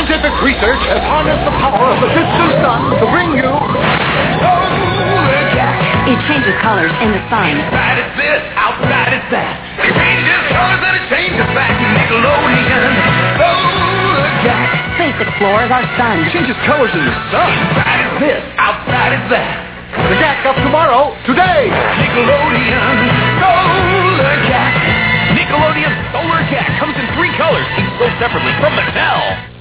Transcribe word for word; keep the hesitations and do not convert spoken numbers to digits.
Scientific research has harnessed the power of the distant sun to bring you Solar Jack. It changes colors in the sun. Inside it's this, outside it's that. It changes colors and it changes back. Nickelodeon, Solar Jack. Space explores our sun. Changes colors in the sun. Inside it's this, outside it's that. The Jack of tomorrow, today. Nickelodeon, Solar Jack. Nickelodeon Solar Jack comes in three colors, each sold separately from Mattel.